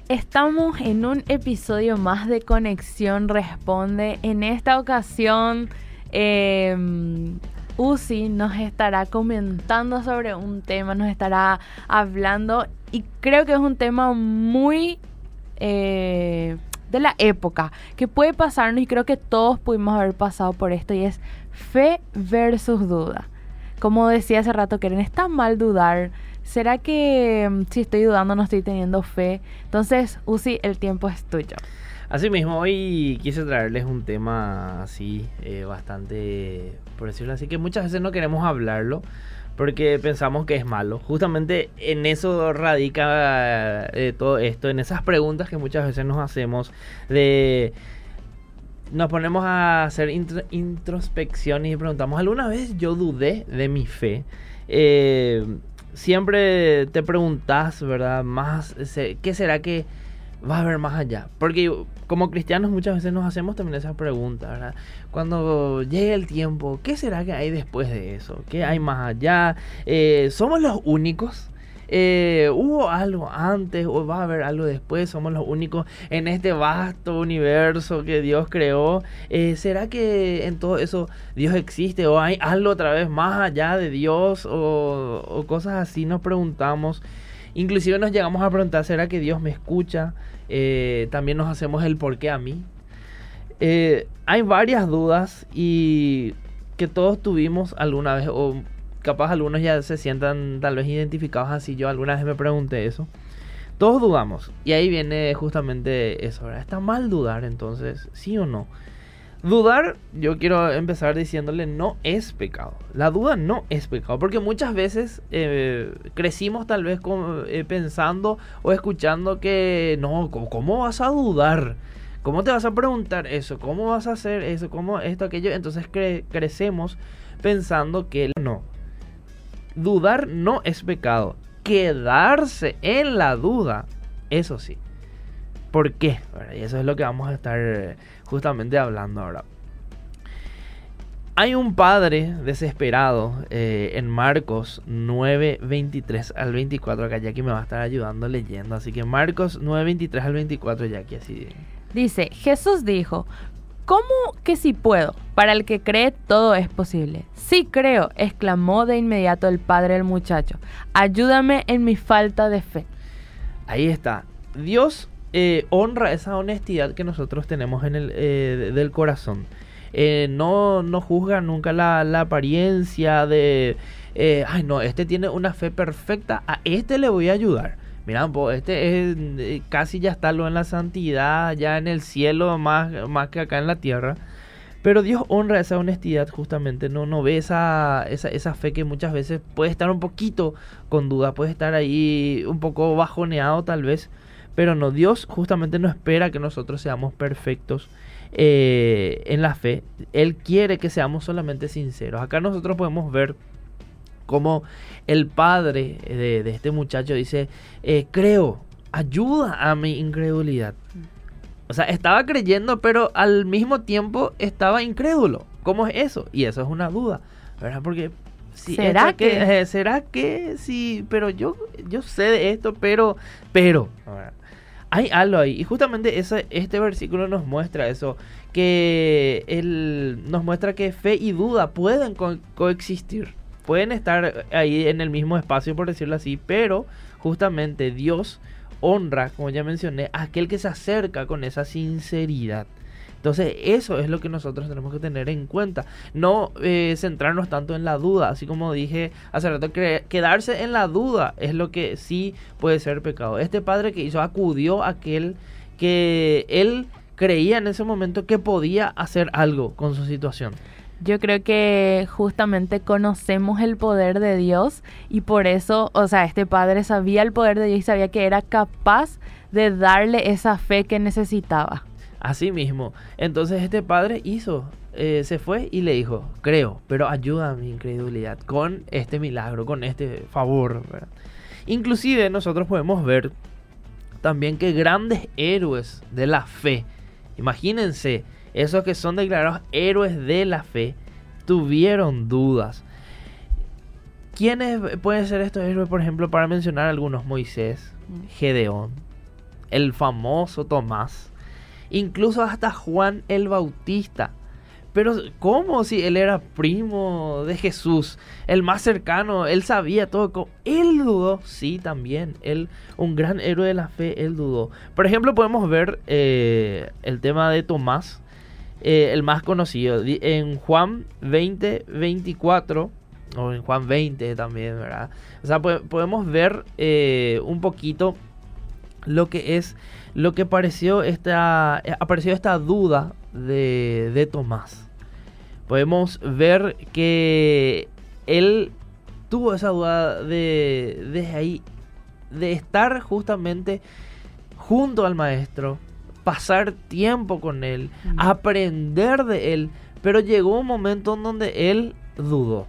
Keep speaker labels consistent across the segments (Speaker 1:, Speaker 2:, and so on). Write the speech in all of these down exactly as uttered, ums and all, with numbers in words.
Speaker 1: Estamos en un episodio más de Conexión Responde. En esta ocasión, eh, Uzi nos estará comentando sobre un tema, nos estará hablando y creo que es un tema muy eh, de la época, que puede pasarnos y creo que todos pudimos haber pasado por esto, y es fe versus duda. Como decía hace rato, Keren, está mal dudar. ¿Será que um, si estoy dudando no estoy teniendo fe? Entonces, Uzi, el tiempo es tuyo.
Speaker 2: Así mismo, hoy quise traerles un tema así, eh, bastante, por decirlo así, que muchas veces no queremos hablarlo porque pensamos que es malo. Justamente en eso radica eh, todo esto, en esas preguntas que muchas veces nos hacemos de... Nos ponemos a hacer intro, introspección y preguntamos, ¿alguna vez yo dudé de mi fe? Eh, siempre te preguntas, ¿verdad? Más, ¿qué será que va a haber más allá? Porque como cristianos muchas veces nos hacemos también esas preguntas, ¿verdad? Cuando llegue el tiempo, ¿qué será que hay después de eso? ¿Qué hay más allá? Eh, ¿Somos los únicos? Eh, ¿Hubo algo antes o va a haber algo después? ¿Somos los únicos en este vasto universo que Dios creó? Eh, ¿Será que en todo eso Dios existe o hay algo otra vez más allá de Dios o, o cosas así? Nos preguntamos. Inclusive nos llegamos a preguntar, ¿será que Dios me escucha? Eh, también nos hacemos el por qué a mí. Eh, hay varias dudas y que todos tuvimos alguna vez, o capaz algunos ya se sientan tal vez identificados así. Yo alguna vez me pregunté eso. Todos dudamos. Y ahí viene justamente eso, ¿verdad? ¿Está mal dudar entonces? ¿Sí o no? Dudar, yo quiero empezar diciéndole, no es pecado. La duda no es pecado. Porque muchas veces eh, crecimos tal vez con, eh, pensando o escuchando que no, ¿cómo vas a dudar? ¿Cómo te vas a preguntar eso? ¿Cómo vas a hacer eso? ¿Cómo esto, aquello? Entonces cre- crecemos pensando que no. Dudar no es pecado. Quedarse en la duda, eso sí. ¿Por qué? Y eso es lo que vamos a estar justamente hablando ahora. Hay un padre desesperado eh, en Marcos nueve, veintitrés al veinticuatro. Acá Jackie me va a estar ayudando leyendo. Así que Marcos nueve, veintitrés al veinticuatro, Jackie, así.
Speaker 1: Dice, Jesús dijo, ¿cómo que si puedo? Para el que cree todo es posible. Sí creo, exclamó de inmediato el padre del muchacho. Ayúdame en mi falta de fe.
Speaker 2: Ahí está. Dios eh, honra esa honestidad que nosotros tenemos en el eh, del corazón. Eh, no, no juzga nunca la, la apariencia de... Eh, ay no, este tiene una fe perfecta, a este le voy a ayudar. Mira, este es, eh, casi ya está lo en la santidad, ya en el cielo más, más que acá en la tierra. Pero Dios honra esa honestidad justamente, no, no ve esa, esa, esa fe que muchas veces puede estar un poquito con duda, puede estar ahí un poco bajoneado tal vez. Pero no, Dios justamente no espera que nosotros seamos perfectos eh, en la fe. Él quiere que seamos solamente sinceros. Acá nosotros podemos ver como el padre de, de este muchacho dice, eh, creo, ayuda a mi incredulidad. O sea, estaba creyendo, pero al mismo tiempo estaba incrédulo. ¿Cómo es eso? Y eso es una duda, ¿verdad? Porque si
Speaker 1: ¿Será que?
Speaker 2: que eh, ¿será que sí? Pero yo, yo sé de esto, pero, pero, hay algo ahí. Y justamente ese, este versículo nos muestra eso, que él nos muestra que fe y duda pueden co- coexistir. Pueden estar ahí en el mismo espacio, por decirlo así, pero justamente Dios honra, como ya mencioné, a aquel que se acerca con esa sinceridad. Entonces eso es lo que nosotros tenemos que tener en cuenta. No eh, centrarnos tanto en la duda, así como dije hace rato, que quedarse en la duda es lo que sí puede ser pecado. Este padre que hizo, acudió a aquel que él creía en ese momento que podía hacer algo con su situación.
Speaker 1: Yo creo que justamente conocemos el poder de Dios y por eso, o sea, este padre sabía el poder de Dios y sabía que era capaz de darle esa fe que necesitaba.
Speaker 2: Así mismo, entonces este padre hizo, eh, se fue y le dijo, creo, pero ayuda a mi incredulidad con este milagro, con este favor, ¿verdad? Inclusive nosotros podemos ver también que grandes héroes de la fe, imagínense, esos que son declarados héroes de la fe, tuvieron dudas. ¿Quiénes pueden ser estos héroes? Por ejemplo, para mencionar algunos, Moisés, Gedeón, el famoso Tomás, incluso hasta Juan el Bautista. Pero ¿cómo si él era primo de Jesús, el más cercano, él sabía todo? Él dudó, sí, también, él, un gran héroe de la fe, él dudó. Por ejemplo, podemos ver eh, el tema de Tomás, eh, el más conocido, en Juan veinte, veinticuatro, o en Juan veinte también, ¿verdad? O sea, po- podemos ver eh, un poquito lo que es, lo que pareció esta, apareció esta duda de, de Tomás. Podemos ver que él tuvo esa duda de, de ahí, de estar justamente junto al maestro, pasar tiempo con él, mm. aprender de él, pero llegó un momento en donde él dudó.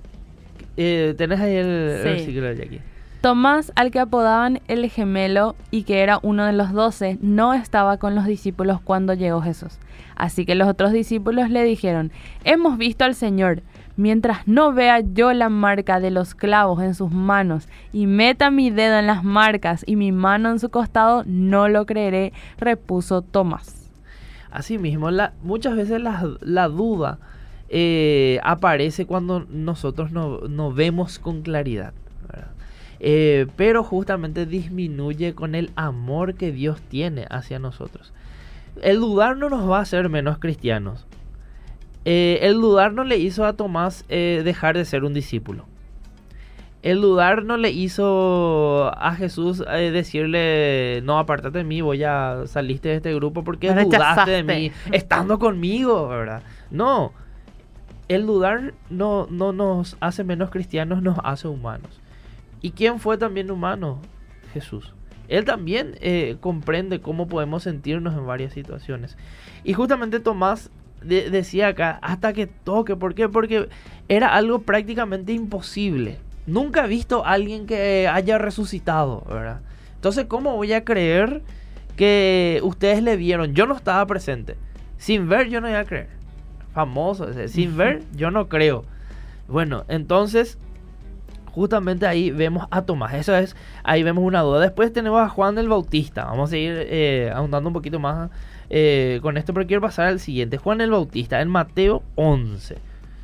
Speaker 2: Eh, ¿Tenés ahí el
Speaker 1: sí.
Speaker 2: versículo de aquí?
Speaker 1: Tomás, al que apodaban el gemelo y que era uno de los doce, no estaba con los discípulos cuando llegó Jesús. Así que los otros discípulos le dijeron: hemos visto al Señor. Mientras no vea yo la marca de los clavos en sus manos y meta mi dedo en las marcas y mi mano en su costado, no lo creeré, repuso Tomás.
Speaker 2: Asimismo, la, muchas veces la, la duda eh, aparece cuando nosotros no, no vemos con claridad, ¿verdad? Eh, pero justamente disminuye con el amor que Dios tiene hacia nosotros. El dudar no nos va a hacer menos cristianos. Eh, el dudar no le hizo a Tomás eh, dejar de ser un discípulo. El dudar no le hizo a Jesús eh, decirle: no, apártate de mí, voy a saliste de este grupo porque
Speaker 1: Me
Speaker 2: dudaste de
Speaker 1: rechazaste.
Speaker 2: mí estando conmigo, ¿verdad? No, el dudar no, no nos hace menos cristianos, nos hace humanos. ¿Y quién fue también humano? Jesús. Él también eh, comprende cómo podemos sentirnos en varias situaciones. Y justamente Tomás de- decía acá, hasta que toque. ¿Por qué? Porque era algo prácticamente imposible. Nunca he visto a alguien que haya resucitado, ¿verdad? Entonces, ¿cómo voy a creer que ustedes le vieron? Yo no estaba presente. Sin ver, yo no iba a creer. Famoso ese. Sin ver, yo no creo. Bueno, entonces, justamente ahí vemos a Tomás. Eso es, ahí vemos una duda. Después tenemos a Juan el Bautista. Vamos a seguir eh, ahondando un poquito más eh, con esto, pero quiero pasar al siguiente. Juan el Bautista, en Mateo once.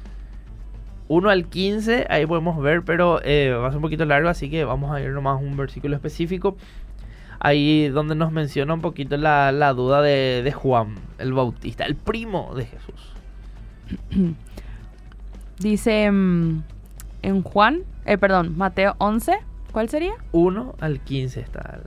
Speaker 2: uno al quince, ahí podemos ver, pero eh, va a ser un poquito largo, así que vamos a ir nomás a un versículo específico. Ahí donde nos menciona un poquito la, la duda de, de Juan el Bautista, el primo de Jesús.
Speaker 1: Dice mm, en Juan, eh, perdón, Mateo once, ¿cuál sería?
Speaker 2: uno al quince está.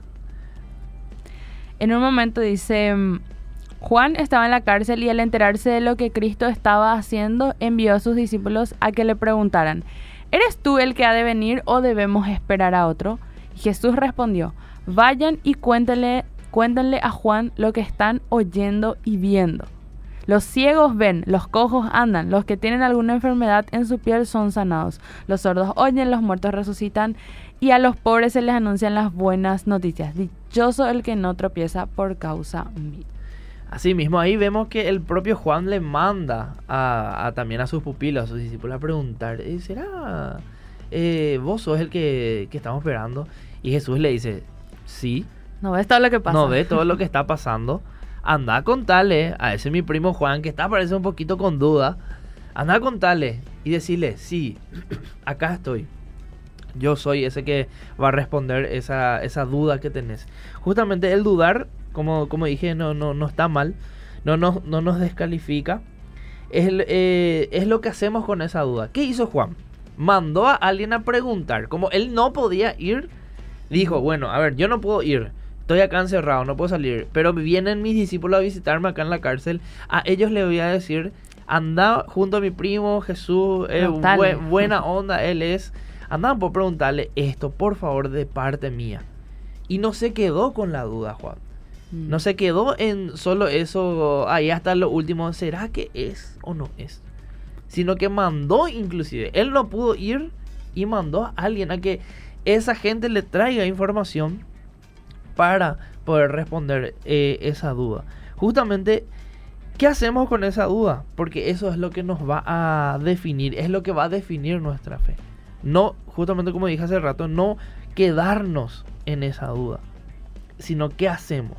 Speaker 1: En un momento dice: mm, Juan estaba en la cárcel y al enterarse de lo que Cristo estaba haciendo, envió a sus discípulos a que le preguntaran: ¿eres tú el que ha de venir o debemos esperar a otro? Y Jesús respondió: vayan y cuéntenle, cuéntenle a Juan lo que están oyendo y viendo. Los ciegos ven, los cojos andan, los que tienen alguna enfermedad en su piel son sanados, los sordos oyen, los muertos resucitan y a los pobres se les anuncian las buenas noticias. Dichoso el que no tropieza por causa mía.
Speaker 2: Asimismo, ahí vemos que el propio Juan le manda a, a también a sus pupilos, a sus discípulos, a preguntar: ¿será eh, vos sos el que, que estamos esperando? Y Jesús le dice: sí.
Speaker 1: ¿No ves todo lo que pasa?
Speaker 2: No ves todo lo que está pasando. Anda a contarle a ese mi primo Juan, que está parece un poquito con duda. Anda a contarle y decirle: sí, acá estoy. Yo soy ese que va a responder esa, esa duda que tenés. Justamente el dudar, como, como dije, no, no, no está mal. No, no, no nos descalifica. Es, eh, es lo que hacemos con esa duda. ¿Qué hizo Juan? Mandó a alguien a preguntar. Como él no podía ir, dijo: bueno, a ver, yo no puedo ir. Estoy acá encerrado, no puedo salir. Pero vienen mis discípulos a visitarme acá en la cárcel. A ellos les voy a decir: anda junto a mi primo Jesús, eh, bu- buena onda él es. Andaban por preguntarle esto, por favor, de parte mía. Y no se quedó con la duda, Juan. Mm. No se quedó en solo eso, ahí hasta lo último, ¿será que es o no es? Sino que mandó inclusive. Él no pudo ir y mandó a alguien a que esa gente le traiga información para poder responder eh, esa duda. Justamente, ¿qué hacemos con esa duda? Porque eso es lo que nos va a definir, es lo que va a definir nuestra fe. No, justamente como dije hace rato, no quedarnos en esa duda. sino qué hacemos.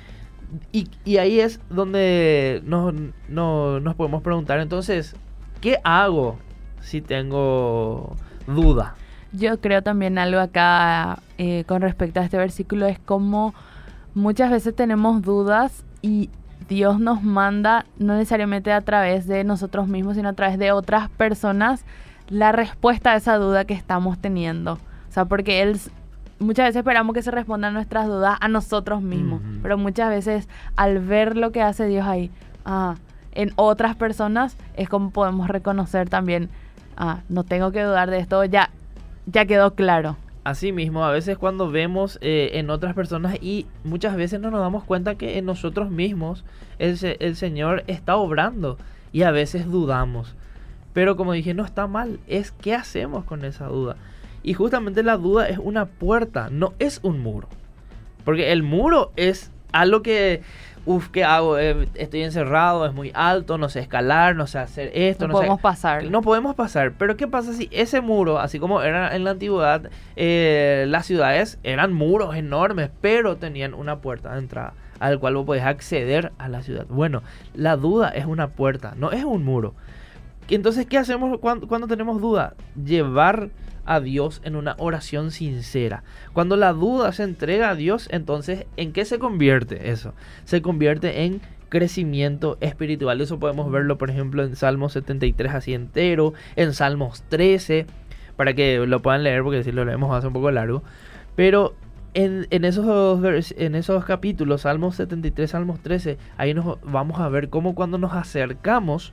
Speaker 2: Y, y ahí es donde nos, no, nos podemos preguntar, entonces, ¿qué hago si tengo duda?
Speaker 1: Yo creo también algo acá eh, con respecto a este versículo es como muchas veces tenemos dudas y Dios nos manda, no necesariamente a través de nosotros mismos, sino a través de otras personas, la respuesta a esa duda que estamos teniendo. O sea, porque Él, muchas veces esperamos que se respondan nuestras dudas a nosotros mismos, uh-huh. pero muchas veces al ver lo que hace Dios ahí, ah, en otras personas, es como podemos reconocer también, ah, no tengo que dudar de esto, ya, ya quedó claro.
Speaker 2: Así mismo, a veces cuando vemos eh, en otras personas y muchas veces no nos damos cuenta que en nosotros mismos el, el Señor está obrando y a veces dudamos. Pero como dije, no está mal, es qué hacemos con esa duda. Y justamente la duda es una puerta, no es un muro. Porque el muro es algo que, uff, ¿qué hago? Eh, estoy encerrado, es muy alto, no sé escalar, no sé hacer esto.
Speaker 1: No,
Speaker 2: no
Speaker 1: podemos
Speaker 2: sé,
Speaker 1: pasar.
Speaker 2: No podemos pasar. Pero ¿qué pasa si ese muro, así como era en la antigüedad, eh, las ciudades eran muros enormes, pero tenían una puerta de entrada al cual vos podés acceder a la ciudad? Bueno, la duda es una puerta, no es un muro. Entonces, ¿qué hacemos cuando, cuando tenemos duda? Llevar a Dios en una oración sincera. Cuando la duda se entrega a Dios, entonces, ¿en qué se convierte eso? Se convierte en crecimiento espiritual. Eso podemos verlo, por ejemplo, en Salmos setenta y tres así entero, en Salmos trece, para que lo puedan leer, porque si lo leemos va a ser un poco largo. Pero en, en, esos, en esos capítulos, Salmos setenta y tres, Salmos trece, ahí nos vamos a ver cómo cuando nos acercamos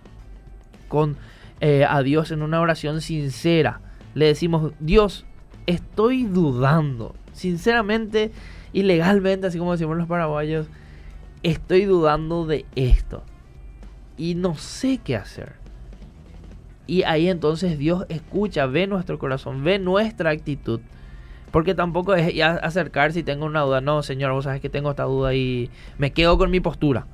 Speaker 2: con eh, a Dios en una oración sincera, le decimos: Dios, estoy dudando, sinceramente y legalmente, así como decimos los paraguayos, estoy dudando de esto y no sé qué hacer. Y ahí entonces Dios escucha, ve nuestro corazón, ve nuestra actitud. Porque tampoco es ya acercarse y tengo una duda. No, Señor, vos sabes que tengo esta duda y me quedo con mi postura.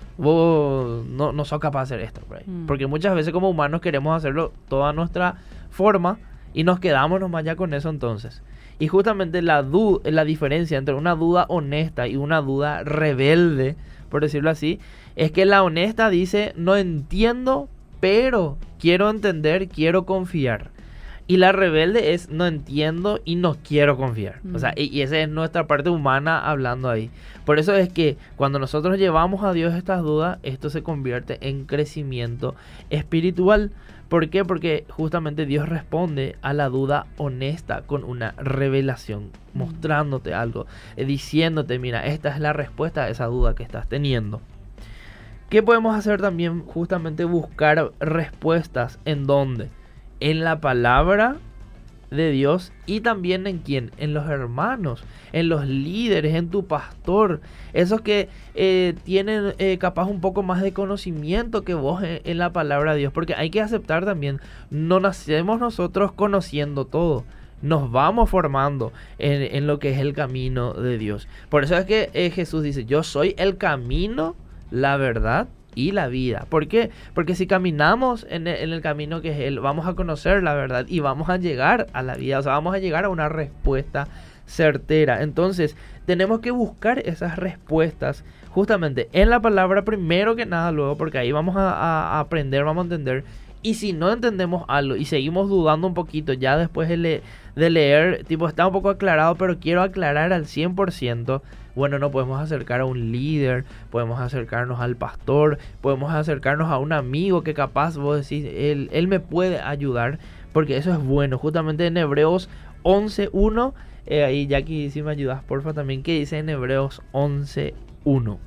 Speaker 2: Vos no, no sos capaz de hacer esto. Right? Mm. Porque muchas veces como humanos queremos hacerlo toda nuestra forma y nos quedamos nomás ya con eso entonces. Y justamente la, du- la diferencia entre una duda honesta y una duda rebelde, por decirlo así, es que la honesta dice: no entiendo, pero quiero entender, quiero confiar. Y la rebelde es: no entiendo y no quiero confiar. Mm. O sea, y, y esa es nuestra parte humana hablando ahí. Por eso es que cuando nosotros llevamos a Dios estas dudas, esto se convierte en crecimiento espiritual. ¿Por qué? Porque justamente Dios responde a la duda honesta con una revelación, mm. mostrándote algo, eh, diciéndote: mira, esta es la respuesta a esa duda que estás teniendo. ¿Qué podemos hacer también? Justamente buscar respuestas. ¿En dónde? En la palabra de Dios y también en quién, en los hermanos, en los líderes, en tu pastor, esos que eh, tienen eh, capaz un poco más de conocimiento que vos en, en la palabra de Dios, porque hay que aceptar también, no nacemos nosotros conociendo todo, nos vamos formando en, en lo que es el camino de Dios. Por eso es que eh, Jesús dice: yo soy el camino, la verdad y la vida. ¿Por qué? Porque si caminamos en el, en el camino que es Él, vamos a conocer la verdad y vamos a llegar a la vida. O sea, vamos a llegar a una respuesta certera. Entonces, tenemos que buscar esas respuestas justamente en la palabra primero que nada, luego, porque ahí vamos a, a aprender, vamos a entender. Y si no entendemos algo y seguimos dudando un poquito, ya después de, le, de leer, tipo, está un poco aclarado, pero quiero aclarar al cien por ciento, bueno, no podemos acercar a un líder, podemos acercarnos al pastor, podemos acercarnos a un amigo que capaz vos decís, él, él me puede ayudar, porque eso es bueno. Justamente en Hebreos once uno, eh, ahí Jackie, si me ayudas porfa también, ¿qué dice en Hebreos once uno?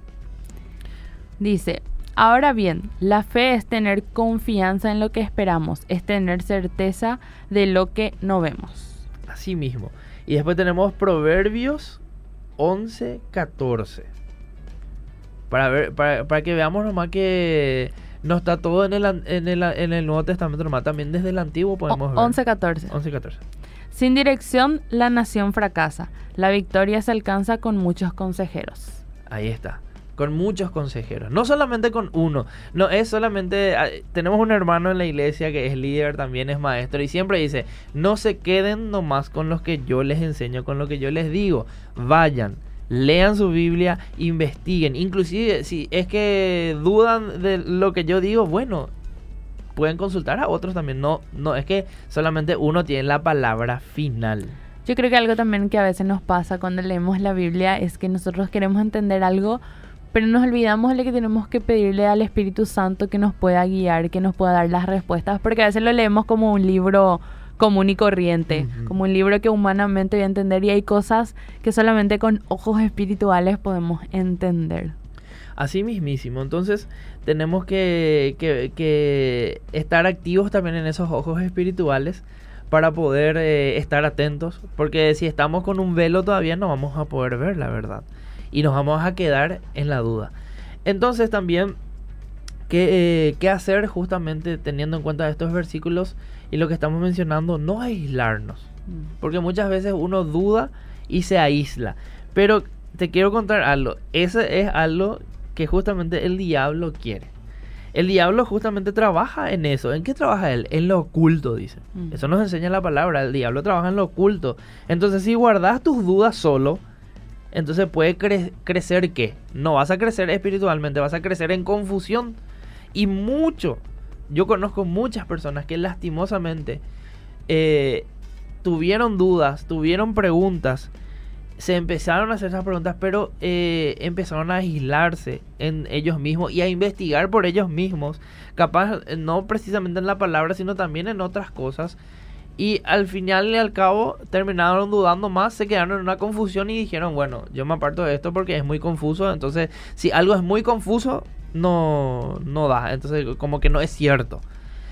Speaker 1: Dice: ahora bien, la fe es tener confianza en lo que esperamos, es tener certeza de lo que no vemos.
Speaker 2: Así mismo. Y después tenemos Proverbios once catorce. Para ver, para, para que veamos nomás que no está todo en el, en el, en el Nuevo Testamento, nomás también desde el Antiguo podemos ver.
Speaker 1: once catorce. Sin dirección la nación fracasa, la victoria se alcanza con muchos consejeros.
Speaker 2: Ahí está. Con muchos consejeros, no solamente con uno, no es solamente, tenemos un hermano en la iglesia que es líder, también es maestro y siempre dice: no se queden nomás con lo que yo les enseño, con lo que yo les digo, vayan, lean su Biblia, investiguen. Inclusive si es que dudan de lo que yo digo, bueno, pueden consultar a otros también. No, no es que solamente uno tiene la palabra final.
Speaker 1: Yo creo que algo también que a veces nos pasa cuando leemos la Biblia es que nosotros queremos entender algo, pero nos olvidamos de que tenemos que pedirle al Espíritu Santo que nos pueda guiar, que nos pueda dar las respuestas, porque a veces lo leemos como un libro común y corriente, uh-huh. como un libro que humanamente voy a entender, y hay cosas que solamente con ojos espirituales podemos entender.
Speaker 2: Así mismísimo, entonces tenemos que, que, que estar activos también en esos ojos espirituales para poder eh, estar atentos, porque si estamos con un velo todavía no vamos a poder ver la verdad y nos vamos a quedar en la duda. Entonces también, ¿qué, eh, qué hacer justamente teniendo en cuenta estos versículos y lo que estamos mencionando? No aislarnos, porque muchas veces uno duda y se aísla, pero te quiero contar algo, ese es algo que justamente el diablo quiere. El diablo justamente trabaja en eso. ¿En qué trabaja él? En lo oculto, dice. Mm. Eso nos enseña la palabra. El diablo trabaja en lo oculto. Entonces, si guardas tus dudas solo, entonces puede cre- crecer ¿qué? No vas a crecer espiritualmente, vas a crecer en confusión. Y mucho. Yo conozco muchas personas que lastimosamente eh, tuvieron dudas, tuvieron preguntas, se empezaron a hacer esas preguntas, pero eh, empezaron a aislarse en ellos mismos y a investigar por ellos mismos, capaz no precisamente en la palabra, sino también en otras cosas, y al final y al cabo terminaron dudando más, se quedaron en una confusión y dijeron, bueno, yo me aparto de esto porque es muy confuso, entonces si algo es muy confuso, no, no da, entonces como que no es cierto.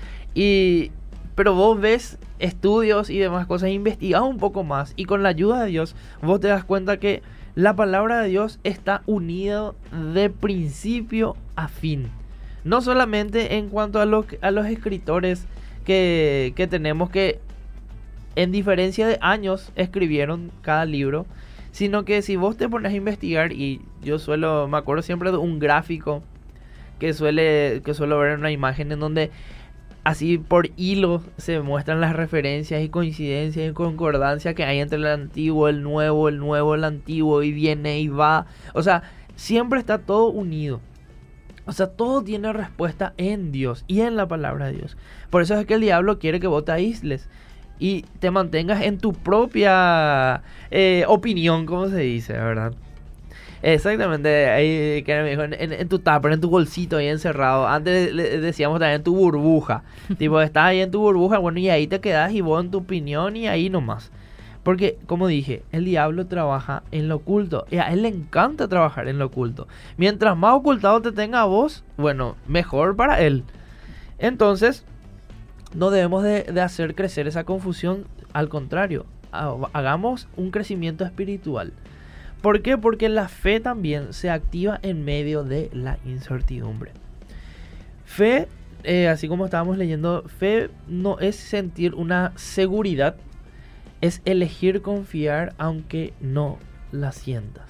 Speaker 2: Y pero vos ves estudios y demás cosas, investigás un poco más y con la ayuda de Dios vos te das cuenta que la palabra de Dios está unida de principio a fin. No solamente en cuanto a, lo, a los escritores que, que tenemos, que en diferencia de años escribieron cada libro, sino que si vos te pones a investigar, y yo suelo, me acuerdo siempre de un gráfico que suele que suelo ver en una imagen en donde así por hilo se muestran las referencias y coincidencias y concordancia que hay entre el antiguo, el nuevo, el nuevo, el antiguo, y viene y va. O sea, siempre está todo unido. O sea, todo tiene respuesta en Dios y en la palabra de Dios. Por eso es que el diablo quiere que vos te aísles y te mantengas en tu propia eh, opinión, como se dice, ¿verdad? Exactamente, ahí que me dijo, en, en, en tu tupper, en tu bolsito ahí encerrado. Antes le decíamos también en tu burbuja. Tipo, estás ahí en tu burbuja, bueno, y ahí te quedas y vos en tu opinión y ahí nomás. Porque, como dije, el diablo trabaja en lo oculto. Y a él le encanta trabajar en lo oculto. Mientras más ocultado te tenga a vos, bueno, mejor para él. Entonces, no debemos de, de hacer crecer esa confusión. Al contrario, hagamos un crecimiento espiritual. ¿Por qué? Porque la fe también se activa en medio de la incertidumbre. Fe, eh, así como estábamos leyendo, fe no es sentir una seguridad, es elegir confiar aunque no la sientas.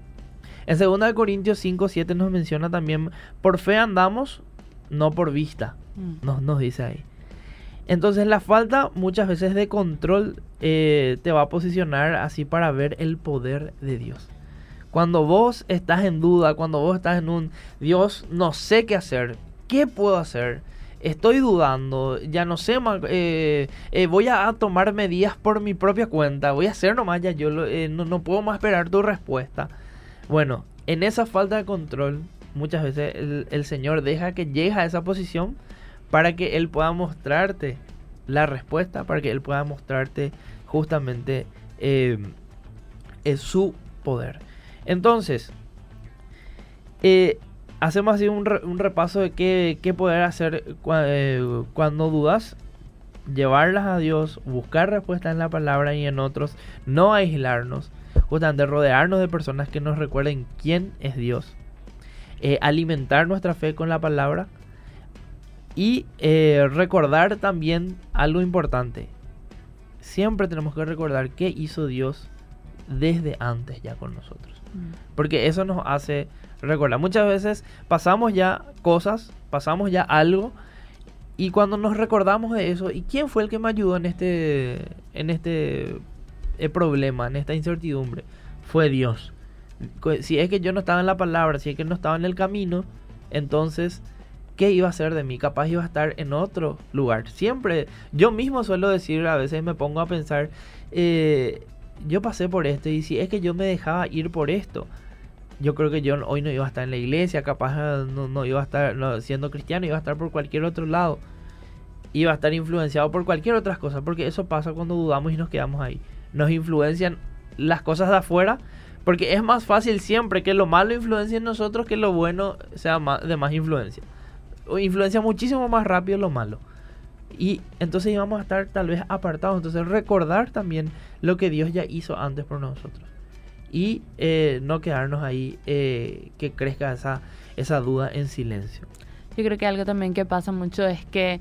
Speaker 2: En segunda Corintios cinco siete nos menciona también, por fe andamos, no por vista, mm. nos, nos dice ahí. Entonces la falta muchas veces de control eh, te va a posicionar así para ver el poder de Dios. Cuando vos estás en duda, cuando vos estás en un Dios, no sé qué hacer, ¿qué puedo hacer? Estoy dudando, ya no sé, eh, eh, voy a tomar medidas por mi propia cuenta, voy a hacer nomás ya yo, lo, eh, no, no puedo más esperar tu respuesta. Bueno, en esa falta de control, muchas veces el, el Señor deja que llegues a esa posición para que Él pueda mostrarte la respuesta, para que Él pueda mostrarte justamente eh, eh, su poder. Entonces, eh, hacemos así un, re, un repaso de qué, qué poder hacer cu eh, cuando dudas. Llevarlas a Dios, buscar respuestas en la palabra y en otros, no aislarnos, justamente rodearnos de personas que nos recuerden quién es Dios, eh, alimentar nuestra fe con la palabra. Y eh, recordar también algo importante. Siempre tenemos que recordar qué hizo Dios desde antes ya con nosotros. Mm. Porque eso nos hace recordar. Muchas veces pasamos ya cosas, pasamos ya algo. Y cuando nos recordamos de eso, ¿y quién fue el que me ayudó en este, en este eh, problema, en esta incertidumbre? Fue Dios. Si es que yo no estaba en la palabra, si es que no estaba en el camino, entonces, ¿qué iba a hacer de mí? Capaz iba a estar en otro lugar. Siempre, yo mismo suelo decir, a veces me pongo a pensar, eh, yo pasé por esto y si es que yo me dejaba ir por esto, yo creo que yo hoy no iba a estar en la iglesia, capaz no, no iba a estar no, siendo cristiano, iba a estar por cualquier otro lado. Iba a estar influenciado por cualquier otra cosa, porque eso pasa cuando dudamos y nos quedamos ahí. Nos influencian las cosas de afuera, porque es más fácil siempre que lo malo influencie en nosotros que lo bueno sea más, de más influencia. O influencia muchísimo más rápido lo malo. Y entonces íbamos a estar tal vez apartados. Entonces recordar también lo que Dios ya hizo antes por nosotros. Y eh, no quedarnos ahí, eh, que crezca esa, esa duda en silencio.
Speaker 1: Yo creo que algo también que pasa mucho es que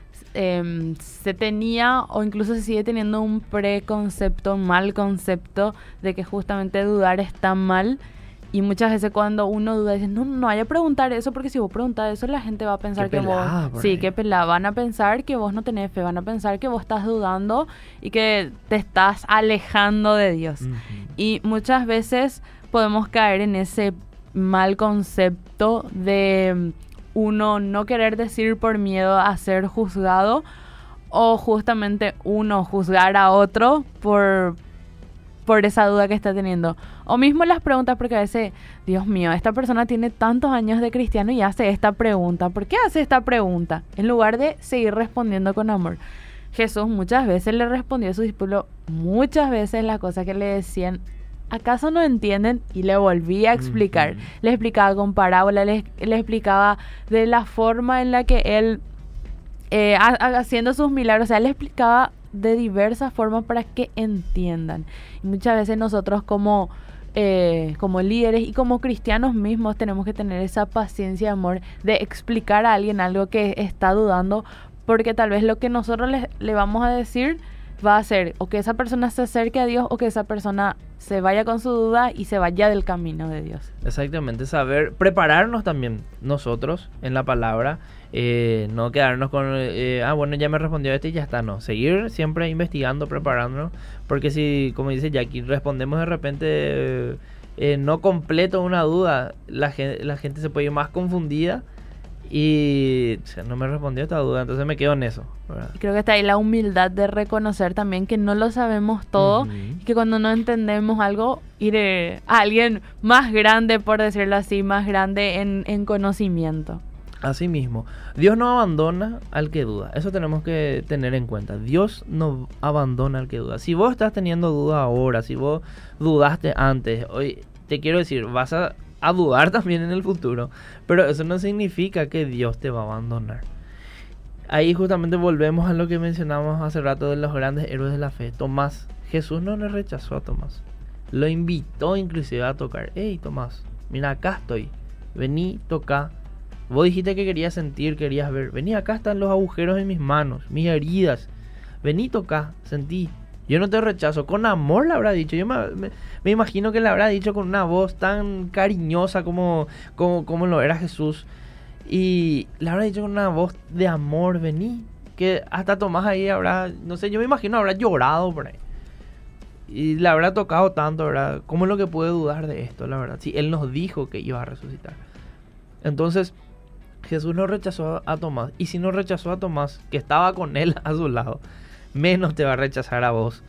Speaker 1: eh, se tenía o incluso se sigue teniendo un preconcepto, un mal concepto de que justamente dudar está mal. Y muchas veces cuando uno duda, dice, no, no vaya a preguntar eso, porque si vos preguntas eso, la gente va a pensar que
Speaker 2: pelada,
Speaker 1: vos... Sí, ahí. que pelada. Van a pensar que vos no tenés fe, van a pensar que vos estás dudando y que te estás alejando de Dios. Uh-huh. Y muchas veces podemos caer en ese mal concepto de uno no querer decir por miedo a ser juzgado, o justamente uno juzgar a otro por... por esa duda que está teniendo. O mismo las preguntas, porque a veces, Dios mío, esta persona tiene tantos años de cristiano y hace esta pregunta. ¿Por qué hace esta pregunta? En lugar de seguir respondiendo con amor. Jesús muchas veces le respondió a su discípulo, muchas veces las cosas que le decían, ¿acaso no entienden? Y le volvía a explicar. Uh-huh. Le explicaba con parábola, le, le explicaba de la forma en la que él, eh, haciendo sus milagros, o sea, le explicaba de diversas formas para que entiendan. Y muchas veces nosotros como, eh, como líderes y como cristianos mismos tenemos que tener esa paciencia y amor de explicar a alguien algo que está dudando, porque tal vez lo que nosotros le, le vamos a decir va a hacer o que esa persona se acerque a Dios o que esa persona se vaya con su duda y se vaya del camino de Dios.
Speaker 2: Exactamente, saber prepararnos también nosotros en la palabra, eh, no quedarnos con, eh, ah bueno, ya me respondió este y ya está, no, seguir siempre investigando, preparándonos, porque si, como dice Jackie, respondemos de repente eh, eh, no completo una duda, la gente, la gente se puede ir más confundida. Y o sea, no me respondió esta duda, entonces me quedo en eso, ¿verdad?
Speaker 1: Creo que está ahí la humildad de reconocer también que no lo sabemos todo, uh-huh. Y que cuando no entendemos algo, ir a alguien más grande, por decirlo así, más grande en, en conocimiento.
Speaker 2: Así mismo, Dios no abandona al que duda, eso tenemos que tener en cuenta. Dios no abandona al que duda. Si vos estás teniendo duda ahora, si vos dudaste antes, hoy te quiero decir, vas a... a dudar también en el futuro, pero eso no significa que Dios te va a abandonar. Ahí justamente volvemos a lo que mencionamos hace rato de los grandes héroes de la fe. Tomás, Jesús no le rechazó a Tomás, lo invitó inclusive a tocar. Hey Tomás, mira acá estoy, vení, toca. Vos dijiste que querías sentir, querías ver, vení, acá están los agujeros en mis manos, mis heridas, vení, toca, sentí. Yo no te rechazo, con amor le habrá dicho. Yo me, me, me imagino que le habrá dicho con una voz tan cariñosa como, como, como lo era Jesús. Y le habrá dicho con una voz de amor, vení. Que hasta Tomás ahí habrá, no sé, yo me imagino habrá llorado por ahí. Y le habrá tocado tanto, ¿verdad? ¿Cómo es lo que puede dudar de esto, la verdad? Si Él nos dijo que iba a resucitar. Entonces, Jesús no rechazó a, a Tomás. Y si no rechazó a Tomás, que estaba con Él a su lado, menos te va a rechazar a vos.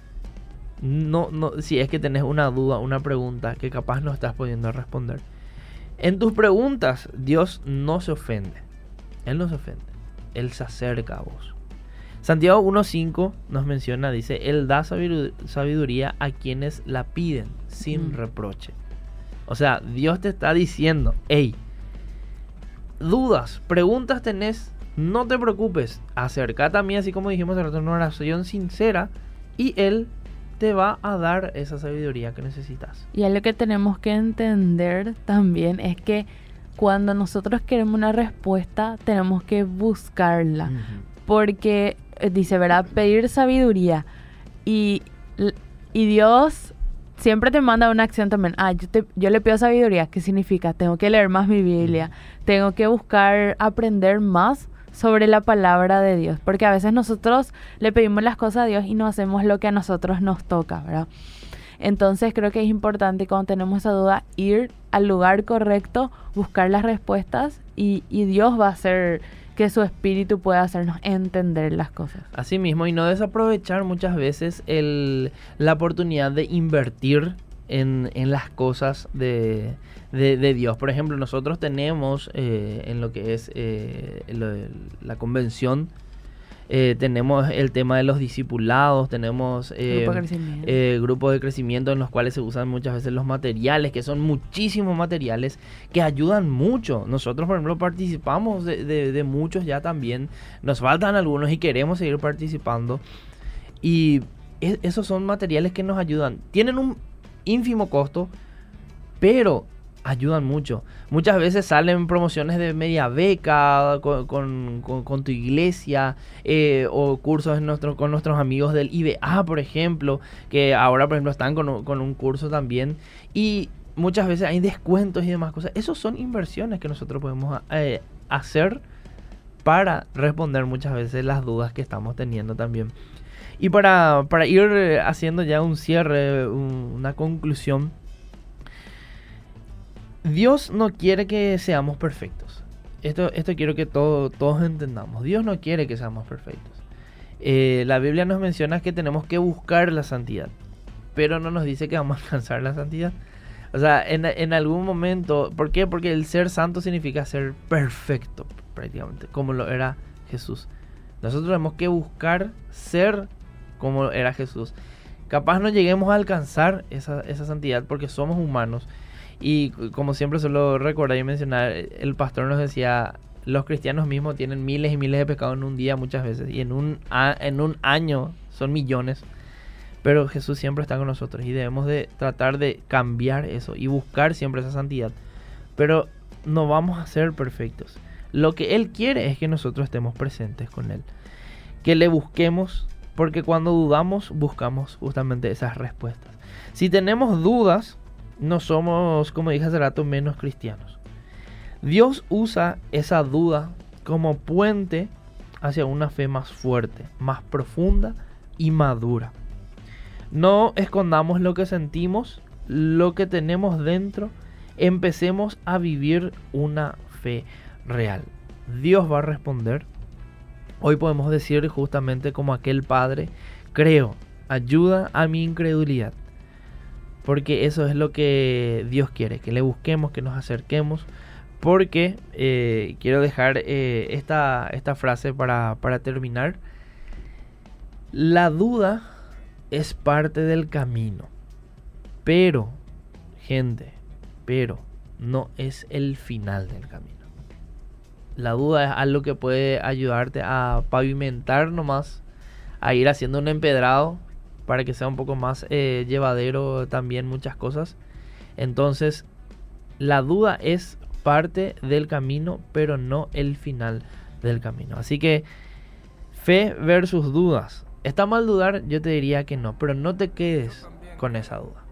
Speaker 2: No, no, si es que tenés una duda, una pregunta que capaz no estás pudiendo responder. En tus preguntas, Dios no se ofende. Él no se ofende. Él se acerca a vos. Santiago uno cinco nos menciona, dice, Él da sabiduría a quienes la piden sin mm. reproche. O sea, Dios te está diciendo, hey, dudas, preguntas tenés, no te preocupes, acércate a mí, así como dijimos en una oración sincera, y Él te va a dar esa sabiduría que necesitas.
Speaker 1: Y algo que tenemos que entender también es que cuando nosotros queremos una respuesta, tenemos que buscarla. Uh-huh. Porque dice, ¿verdad? Pedir sabiduría. Y, y Dios siempre te manda una acción también. Ah, yo, te, yo le pido sabiduría. ¿Qué significa? Tengo que leer más mi Biblia. Uh-huh. Tengo que buscar aprender más sobre la palabra de Dios, porque a veces nosotros le pedimos las cosas a Dios y no hacemos lo que a nosotros nos toca, ¿verdad? Entonces creo que es importante cuando tenemos esa duda ir al lugar correcto, buscar las respuestas y, y Dios va a hacer que su espíritu pueda hacernos entender las cosas.
Speaker 2: Así mismo, y no desaprovechar muchas veces el, la oportunidad de invertir en, en las cosas de, de, de Dios. Por ejemplo, nosotros tenemos eh, en lo que es eh, lo, la convención, Eh, tenemos el tema de los discipulados, tenemos eh,
Speaker 1: Grupo de crecimiento.
Speaker 2: eh, grupos de crecimiento en los cuales se usan muchas veces los materiales, que son muchísimos materiales que ayudan mucho. Nosotros, por ejemplo, participamos de, de, de muchos ya también. Nos faltan algunos y queremos seguir participando. Y es, esos son materiales que nos ayudan. Tienen un ínfimo costo, pero ayudan mucho. Muchas veces salen promociones de media beca con, con, con, con tu iglesia eh, o cursos en nuestro, con nuestros amigos del I B A, por ejemplo, que ahora, por ejemplo, están con, con un curso también. Y muchas veces hay descuentos y demás cosas. Esos son inversiones que nosotros podemos eh, hacer para responder muchas veces las dudas que estamos teniendo también. Y para, para ir haciendo ya un cierre, un, una conclusión, Dios no quiere que seamos perfectos. Esto, esto quiero que todo, todos entendamos. Dios no quiere que seamos perfectos. Eh, la Biblia nos menciona que tenemos que buscar la santidad, pero no nos dice que vamos a alcanzar la santidad. O sea, en, en algún momento, ¿por qué? Porque el ser santo significa ser perfecto, prácticamente, como lo era Jesús. Nosotros tenemos que buscar ser como era Jesús. Capaz no lleguemos a alcanzar esa, esa santidad porque somos humanos. Y como siempre suelo recordar y mencionar, el pastor nos decía, los cristianos mismos tienen miles y miles de pecados en un día muchas veces. Y en un, a, en un año son millones. Pero Jesús siempre está con nosotros y debemos de tratar de cambiar eso y buscar siempre esa santidad. Pero no vamos a ser perfectos. Lo que Él quiere es que nosotros estemos presentes con Él. Que le busquemos, porque cuando dudamos buscamos justamente esas respuestas. Si tenemos dudas, no somos, como dije hace rato, menos cristianos. Dios usa esa duda como puente hacia una fe más fuerte, más profunda y madura. No escondamos lo que sentimos, lo que tenemos dentro. Empecemos a vivir una fe real. Dios va a responder. Hoy podemos decir justamente como aquel padre, creo, ayuda a mi incredulidad. Porque eso es lo que Dios quiere, que le busquemos, que nos acerquemos. Porque eh, quiero dejar eh, esta, esta frase para, para terminar. La duda es parte del camino. Pero, gente, pero no es el final del camino. La duda es algo que puede ayudarte a pavimentar nomás, a ir haciendo un empedrado, para que sea un poco más eh, llevadero también muchas cosas. Entonces, la duda es parte del camino, pero no el final del camino. Así que, fe versus dudas. ¿Está mal dudar? Yo te diría que no, pero no te quedes con esa duda.